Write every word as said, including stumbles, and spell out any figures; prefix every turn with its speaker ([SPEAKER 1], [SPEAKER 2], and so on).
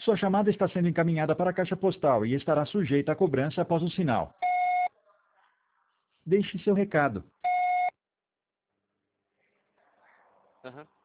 [SPEAKER 1] Sua chamada está sendo encaminhada para a caixa postal e estará sujeita a cobrança após o sinal. Deixe seu recado.
[SPEAKER 2] Aham.